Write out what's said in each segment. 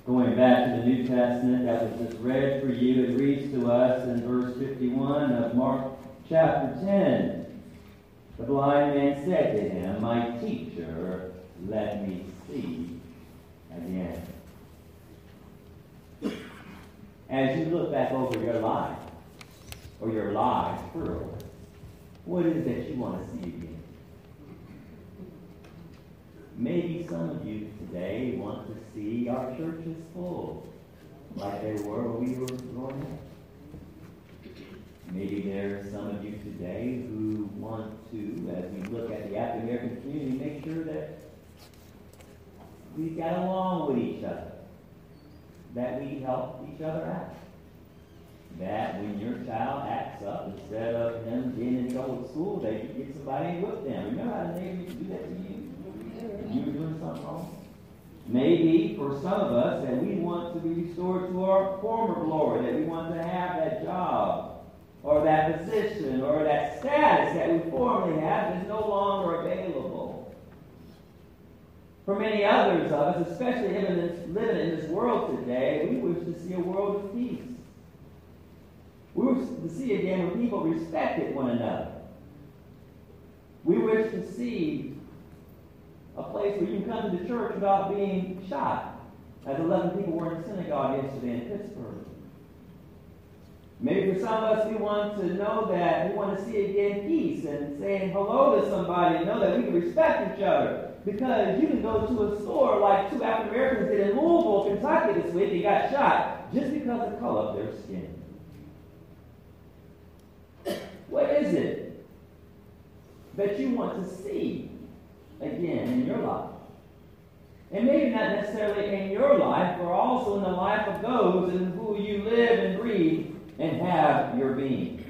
Going back to the New Testament that was just read for you, it reads to us in verse 51 of Mark chapter 10. The blind man said to him, "My teacher, let me see again." As you look back over your life, or your lives, plural, what is it that you want to see again? Maybe some of you today want to see our churches full, like they were when we were growing up. Maybe there are some of you today who want to, as we look at the African American community, make sure that we get along with each other, that we help each other out. That when your child acts up, instead of him being in trouble at school, they can get somebody and whip them. Remember how the neighbor used to do that to you? You were doing something wrong? Maybe for some of us that we want to be restored to our former glory, that we want to have that job or that position or that status that we formerly had is no longer available. For many others of us, especially living in this world today, we wish to see a world of peace. We wish to see again when people respected one another. We wish to see a place where you can come to the church without being shot, as 11 people were in the synagogue yesterday in Pittsburgh. Maybe for some of us, we want to know that, we want to see again peace and saying hello to somebody and know that we can respect each other. Because you can go to a store like two African Americans did in Louisville, Kentucky this week and got shot just because of the color of their skin. What is it that you want to see again in your life? And maybe not necessarily in your life, but also in the life of those in who you live and breathe and have your being.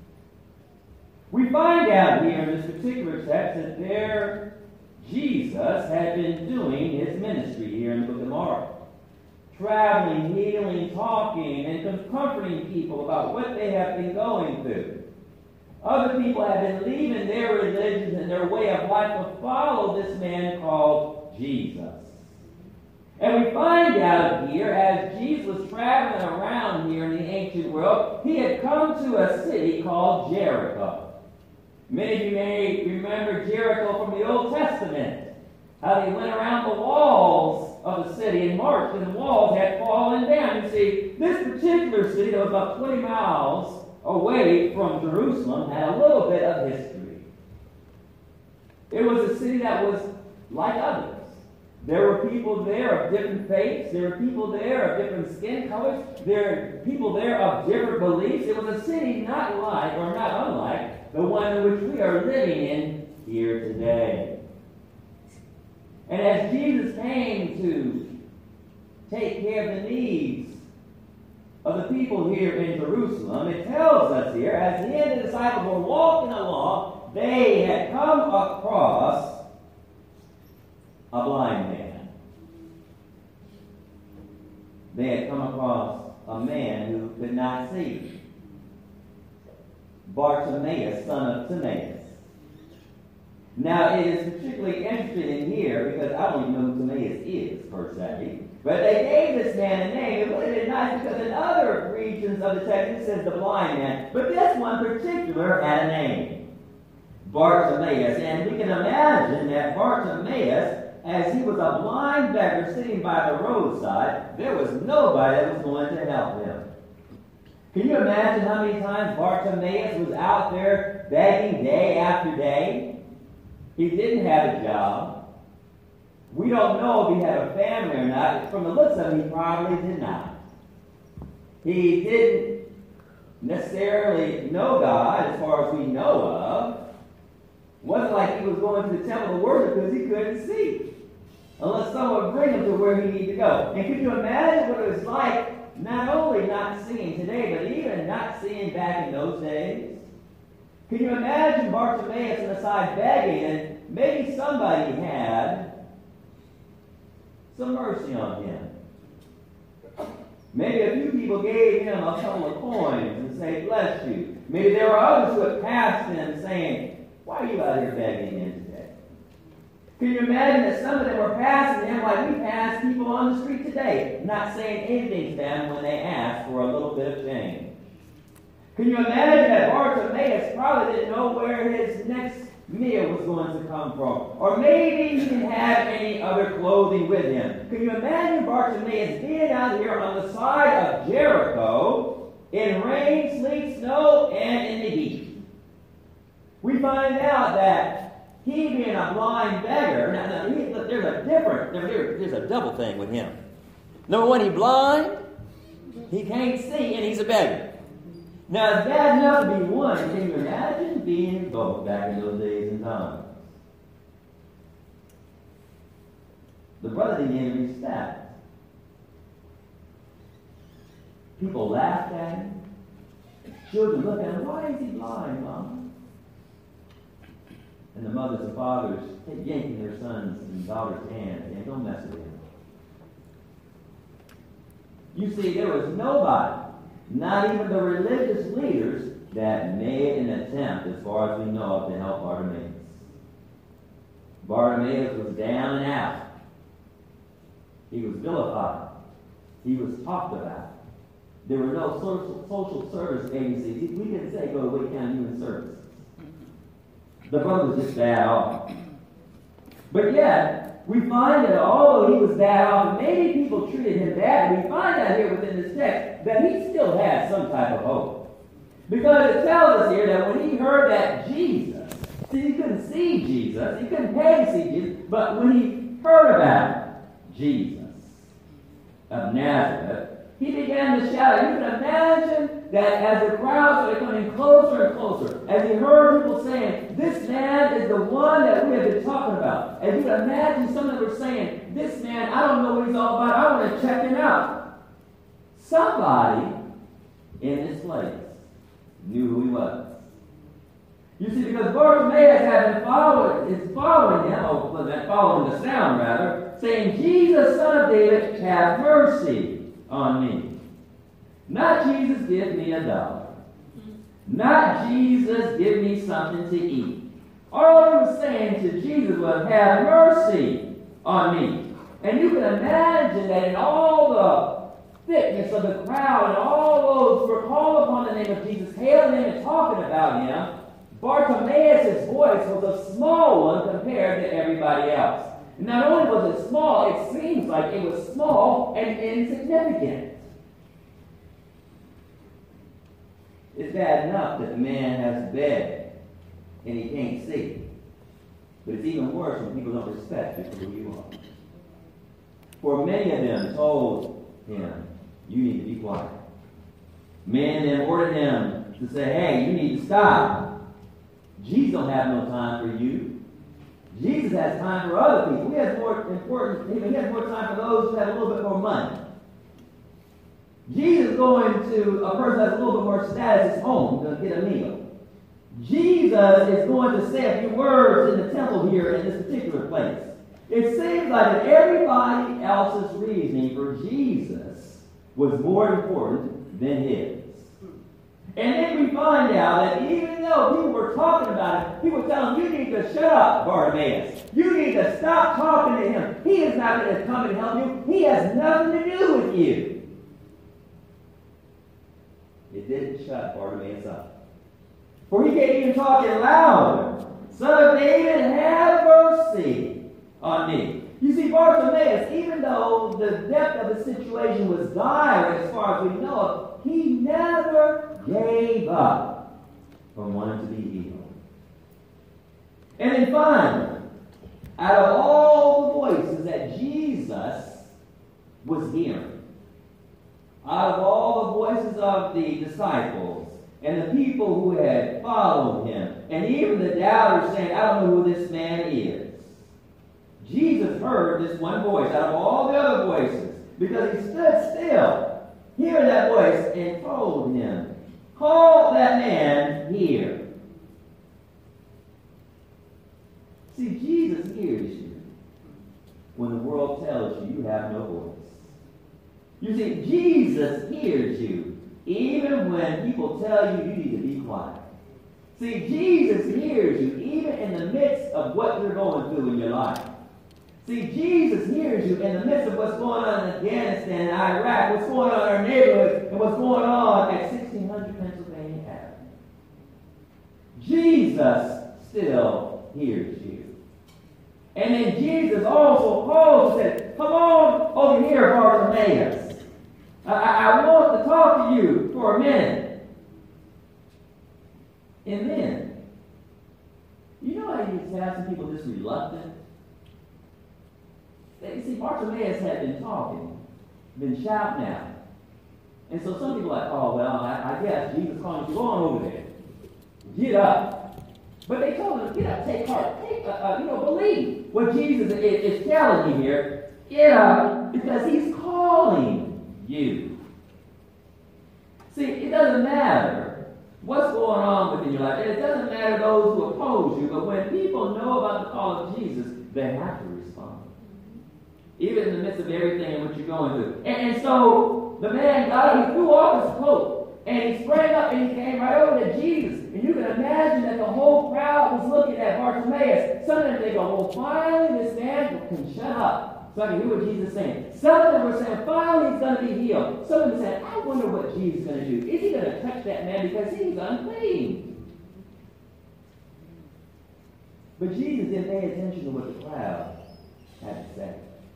We find out here in this particular text that there Jesus had been doing his ministry here in the book of Mark. Traveling, healing, talking, and comforting people about what they have been going through. Other people have been leaving their religions and their way of life to follow this man called Jesus. And we find out here, as Jesus was traveling around here in the ancient world, he had come to a city called Jericho. Many of you may remember Jericho from the Old Testament. How they went around the walls of the city and marched, and the walls had fallen down. You see, this particular city that was about 20 miles away from Jerusalem had a little bit of history. It was a city that was like others. There were people there of different faiths. There were people there of different skin colors. There were people there of different beliefs. It was a city not like or not unlike the one in which we are living in here today. And as Jesus came to take care of the needs of the people here in Jerusalem, it tells us here, as he and the disciples were walking along, they had come across a blind man. They had come across a man who could not see. Bartimaeus, son of Timaeus. Now, it is particularly interesting here because I don't even know who Timaeus is, per se. But they gave this man a name. It would have been nice because in other regions of the text it says the blind man. But this one particular had a name. Bartimaeus. And we can imagine that Bartimaeus, as he was a blind beggar sitting by the roadside, there was nobody that was going to help him. Can you imagine how many times Bartimaeus was out there begging day after day? He didn't have a job. We don't know if he had a family or not. From the looks of him, he probably did not. He didn't necessarily know God as far as we know of. It wasn't like he was going to the temple to worship because he couldn't see. Unless someone would bring him to where he needed to go. And could you imagine what it was like not only not seeing today, but even not seeing back in those days? Can you imagine Bartimaeus on the side begging, and maybe somebody had some mercy on him. Maybe a few people gave him a couple of coins and say, "Bless you." Maybe there were others who had passed him saying, "Why are you out here begging him today?" Can you imagine that some of them were passing him like we pass people on the street today, not saying anything to them when they ask for a little bit of change? Can you imagine that Bartimaeus probably didn't know where his next meal was going to come from? Or maybe he didn't have any other clothing with him. Can you imagine Bartimaeus being out here on the side of Jericho in rain, sleet, snow, and in the heat? We find out that he being a blind beggar, there's a double thing with him. Number one, he's blind, he can't see, and he's a beggar. Now, it's bad enough to be one. Can you imagine being both back in those days and times? The brother didn't even respect. People laughed at him. Children looked at him. Why is he blind, Mom? And the mothers and fathers yanking their sons and daughters' hands. And don't mess with him. You see, there was nobody, not even the religious leaders, that made an attempt, as far as we know, to help Bartimaeus. Bartimaeus was down and out. He was vilified. He was talked about. There were no social service agencies. We didn't say go to Wake County Human Services. The brother was just bad off. But yet, we find that although he was bad off, and maybe people treated him bad, we find out here within this text that he still had some type of hope. Because it tells us here that when he heard that Jesus, see, he couldn't see Jesus, he couldn't pay to see Jesus, but when he heard about Jesus of Nazareth, he began to shout. You can imagine that as the crowds were coming closer and closer, as he heard people saying, this man is the one that we have been talking about. And you can imagine some of them were saying, this man, I don't know what he's all about. I want to check him out. Somebody in this place knew who he was. You see, because Bartimaeus had been following the sound rather, saying, Jesus, Son of David, have mercy on me. Not Jesus, give me $1. Not Jesus, give me something to eat. All he was saying to Jesus was, have mercy on me. And you can imagine that in all the thickness of the crowd and all those who were called upon the name of Jesus, hailing him and talking about him, Bartimaeus' voice was a small one compared to everybody else. Not only was it small, it seems like it was small and insignificant. It's bad enough that the man has a bed and he can't see. But it's even worse when people don't respect you for who you are. For many of them told him, you need to be quiet. Many of them ordered him to say, hey, you need to stop. Jesus don't have no time for you. Jesus has time for other people. He has more time for those who have a little bit more money. Jesus is going to a person that has a little bit more status at home to get a meal. Jesus is going to say a few words in the temple here in this particular place. It seems like that everybody else's reasoning for Jesus was more important than his. And then we find out that even though people were talking about it, people were telling him, you need to shut up, Bartimaeus. You need to stop talking to him. He is not going to come and help you. He has nothing to do with you. It didn't shut Bartimaeus up. For he can't even talk it louder. Son of David, have mercy on me. You see, Bartimaeus, even though the depth of the situation was dire as far as we know it, he never gave up from wanting to be healed. And then finally, out of all the voices that Jesus was hearing, out of all the voices of the disciples and the people who had followed him, and even the doubters saying, I don't know who this man is, Jesus heard this one voice out of all the other voices, because he stood still, hearing that voice, and told him, call that man here. See, Jesus hears you when the world tells you you have no voice. You see, Jesus hears you even when people tell you you need to be quiet. See, Jesus hears you even in the midst of what you're going through in your life. See, Jesus hears you in the midst of what's going on in Afghanistan and Iraq, what's going on in our neighborhood, and what's going on at 1600 Pennsylvania Avenue. Jesus still hears you. And then Jesus also calls and said, come on over here, Bartimaeus. I want to talk to you for a minute. And then, you know how you have some people just reluctant? You see, Bartimaeus had been talking, been shouting out. And so some people are like, oh, well, I guess Jesus calling you, go on over there. Get up. But they told him, get up, take heart, believe what Jesus is telling you here. Get up, because he's calling you. See, it doesn't matter what's going on within your life. And it doesn't matter those who oppose you. But when people know about the call of Jesus, they have to respond. Even in the midst of everything and what you're going through. And so the man got up, he threw off his coat, and he sprang up and he came right over to Jesus. And you can imagine that the whole crowd was looking at Bartimaeus. Some of them, they go, well, finally this man can shut up, so I can hear what Jesus is saying. Some of them were saying, finally he's going to be healed. Some of them said, I wonder what Jesus is going to do. Is he going to touch that man because he's unclean? But Jesus didn't pay attention to what the crowd had to say.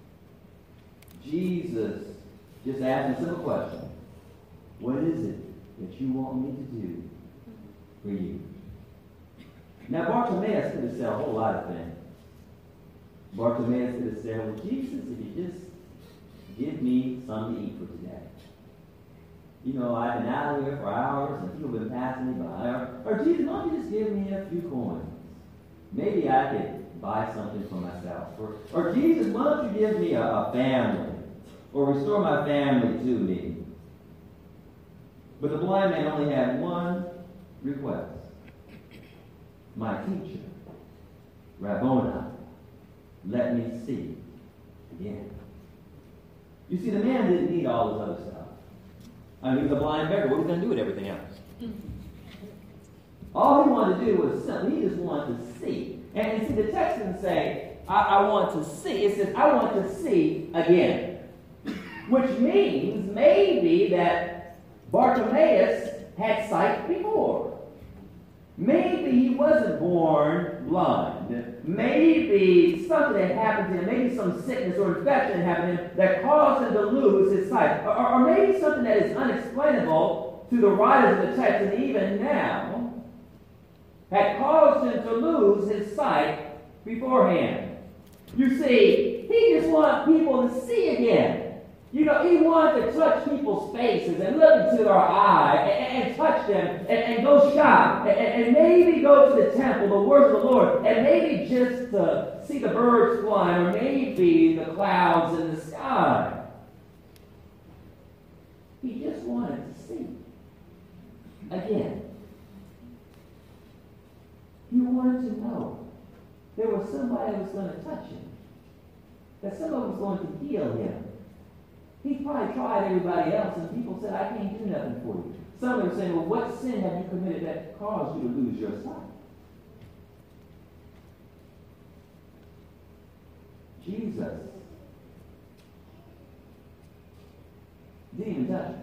Jesus just asked a simple question. What is it that you want me to do for you? Now, Bartimaeus could have said a whole lot of things. Bartimaeus could have said, well, Jesus, if you just give me something to eat for today. You know, I've been out here for hours and people have been passing me by. Or Jesus, why don't you just give me a few coins? Maybe I could buy something for myself. Or Jesus, why don't you give me a family? Or restore my family to me? But the blind man only had one request. My teacher, Rabboni, let me see again. You see, the man didn't need all this other stuff. I mean, he was a blind beggar. What was he going to do with everything else? All he wanted to do was simple. He just wanted to see. And see, the text didn't say, I want to see. It says, I want to see again. Which means maybe that Bartimaeus had sight before. Maybe he wasn't born blind. Maybe something had happened to him. Maybe some sickness or infection had happened to him that caused him to lose his sight. Or maybe something that is unexplainable to the writers of the text, and even now, had caused him to lose his sight beforehand. You see, he just wanted people to see again. You know, he wanted to touch people's faces and look into their eye and touch them and go shop and maybe go to the temple to worship the Lord and maybe just to see the birds flying or maybe the clouds in the sky. He just wanted to see again. He wanted to know there was somebody who was going to touch him, that somebody was going to heal him. He probably tried everybody else, and people said, I can't do nothing for you. Some were saying, well, what sin have you committed that caused you to lose your sight? Jesus didn't even touch him.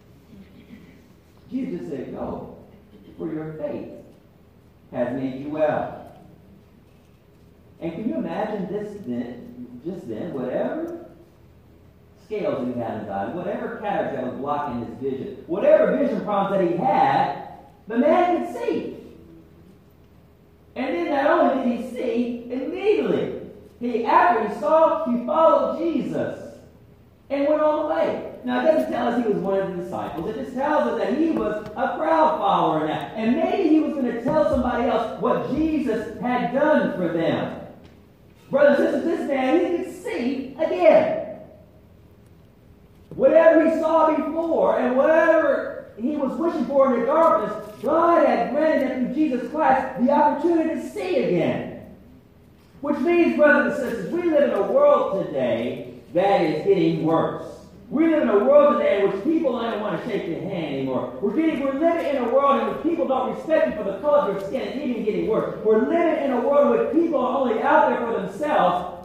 Jesus just said, go, for your faith has made you well. And can you imagine this then, just then, whatever scales he had in his eyes, whatever cataracts that was blocking his vision, whatever vision problems that he had, the man could see. And then not only did he see, immediately, after he saw, he followed Jesus and went on the way. Now, it doesn't tell us he was one of the disciples. It just tells us that he was a crowd follower now. And maybe he was going to tell somebody else what Jesus had done for them. Brothers and sisters, this man, he could see again. Whatever he saw before and whatever he was wishing for in the darkness, God had granted him through Jesus Christ the opportunity to see again. Which means, brothers and sisters, we live in a world today that is getting worse. We live in a world today in which people don't even want to shake your hand anymore. We're living in a world in which people don't respect you for the color of your skin. It's even getting worse. We're living in a world in which people are only out there for themselves.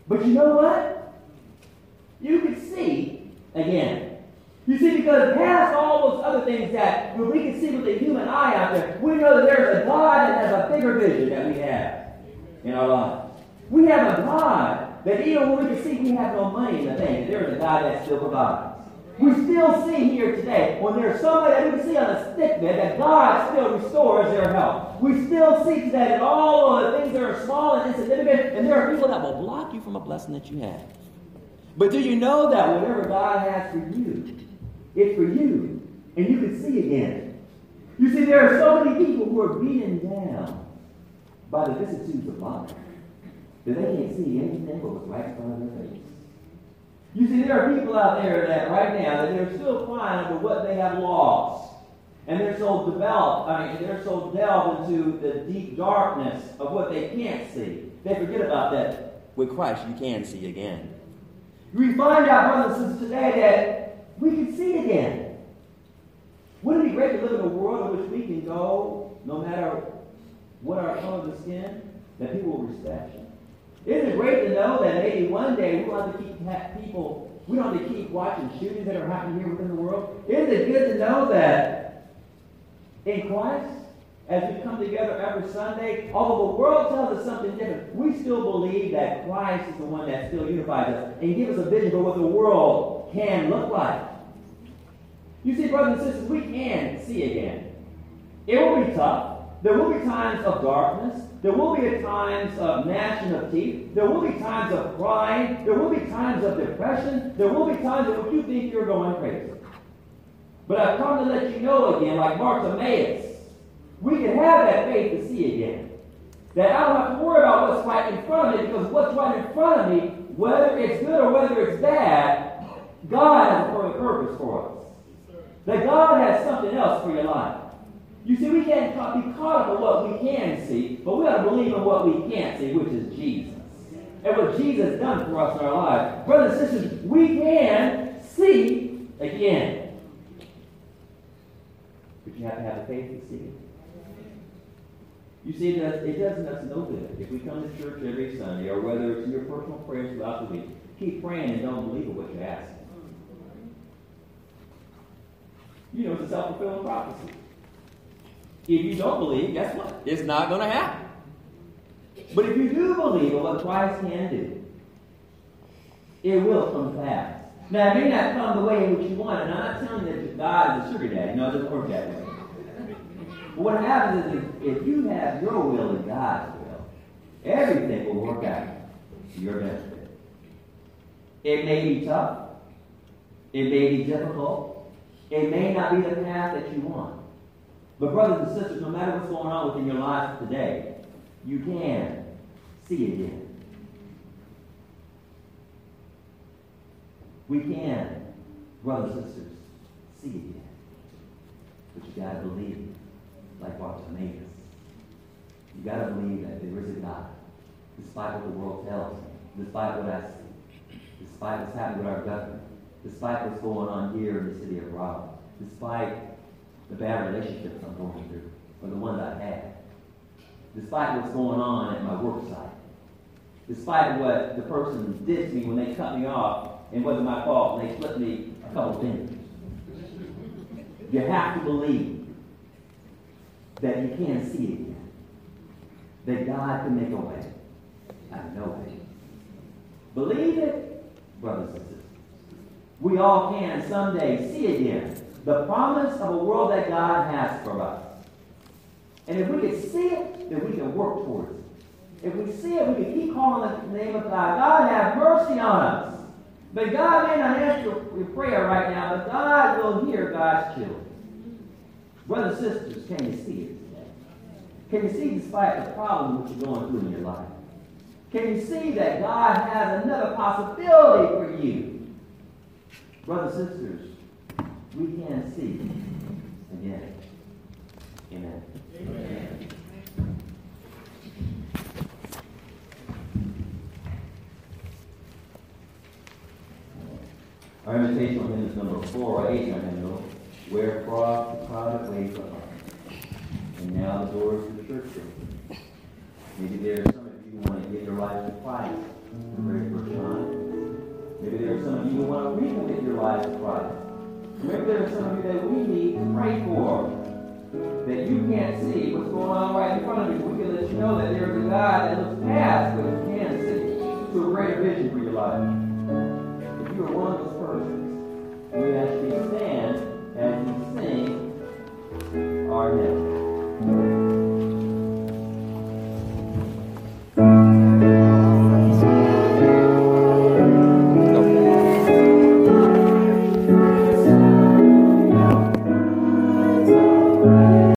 But you know what? You can see again. You see, because past all those other things that we can see with the human eye out there, we know that there's a God that has a bigger vision that we have in our lives. We have a God that even when we can see we have no money in the bank, there is a God that still provides. We still see here today, when there's somebody that we can see on a sick bed, that God still restores their health. We still see today that all of the things that are small and insignificant, and there are people that will block you from a blessing that you have. But do you know that whatever God has for you, it's for you, and you can see again. You see, there are so many people who are beaten down by the vicissitudes of life that they can't see anything but what's right in front of their face. You see, there are people out there that right now that they're still crying over what they have lost. And they're so they're so delved into the deep darkness of what they can't see. They forget about that. With Christ, you can see again. We find out, brothers and sisters, today that we can see again. Wouldn't it be great to live in a world in which we can go, no matter what our color of the skin, that people will respect you? Isn't it great to know that maybe one day we don't have to we don't have to keep watching shootings that are happening here within the world? Isn't it good to know that in Christ, as we come together every Sunday, although the world tells us something different, we still believe that Christ is the one that still unifies us and gives us a vision for what the world can look like. You see, brothers and sisters, we can see again. It will be tough. There will be times of darkness. There will be times of gnashing of teeth. There will be times of crying. There will be times of depression. There will be times in which you think you're going crazy. But I've come to let you know again, like Bartimaeus, we can have that faith to see again. That I don't have to worry about what's right in front of me, because what's right in front of me, whether it's good or whether it's bad, God has a perfect purpose for us. That God has something else for your life. You see, we can't be caught up in what we can see, but we got to believe in what we can't see, which is Jesus. And what Jesus has done for us in our lives. Brothers and sisters, we can see again. But you have to have the faith to see it. You see, it doesn't us no good if we come to church every Sunday, or whether it's in your personal prayers throughout the week, keep praying and don't believe in what you're asking. You know, it's a self-fulfilling prophecy. If you don't believe, guess what? It's not going to happen. But if you do believe in what Christ can do, it will come to pass. Now, it may not come the way in which you want it. And I'm not telling you that God is a sugar daddy. No, it doesn't work that way. But what happens is if you have your will and God's will, everything will work out to your benefit. It may be tough. It may be difficult. It may not be the path that you want. But brothers and sisters, no matter what's going on within your lives today, you can see again. We can, brothers and sisters, see again. But you got to believe, like Bartimaeus. You got to believe that there is a God, despite what the world tells me, despite what I see, despite what's happening with our government, despite what's going on here in the city of Raleigh, despite the bad relationships I'm going through, or the ones I've had, despite what's going on at my work site, despite what the person did to me when they cut me off, and it wasn't my fault, and they flipped me a couple fingers. You have to believe that you can see again, that God can make a way out of no way. Believe it, brothers and sisters. We all can someday see again the promise of a world that God has for us. And if we can see it, then we can work towards it. If we see it, we can keep calling the name of God. God, have mercy on us. But God may not answer your prayer right now, but God will hear God's children. Brothers and sisters, can you see it today? Can you see despite the problem which you're going through in your life? Can you see that God has another possibility for you? Brothers and sisters, we can see again. Amen. Amen. Our invitational hymn is number 408 in our hymnal, Where Cross the Crowded Way for Us. And now the doors of the church are open. Maybe there are some of you who want to give your life to Christ for the very first Maybe there are some of you who want to recommit your life to Christ. Maybe there are some of you that we need to pray for, that you can't see what's going on right in front of you. We can let you know that there is a God that looks past what you can see to a greater vision for your life. If you are one of those persons, we ask you to stand